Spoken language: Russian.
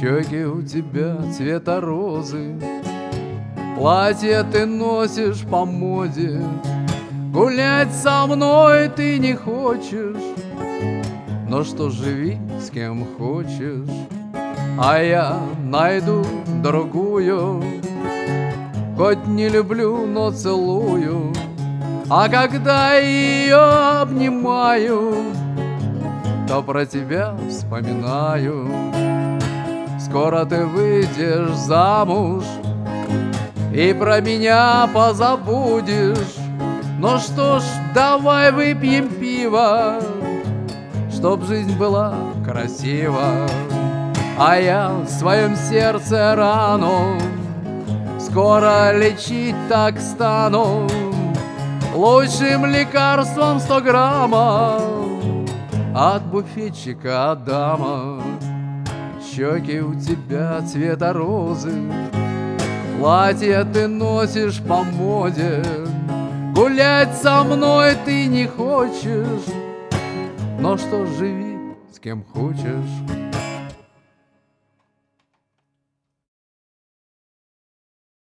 Щеки у тебя цвета розы, платье ты носишь по моде. Гулять со мной ты не хочешь, но что, живи с кем хочешь, а я найду другую. Хоть не люблю, но целую, а когда ее обнимаю, то про тебя вспоминаю. Скоро ты выйдешь замуж и про меня позабудешь. Ну что ж, давай выпьем пиво, чтоб жизнь была красива. А я в своем сердце рану скоро лечить так стану. Лучшим лекарством 100 граммов от буфетчика Адама. Щеки у тебя цвета розы, платье ты носишь по моде. Гулять со мной ты не хочешь, но что, живи с кем хочешь,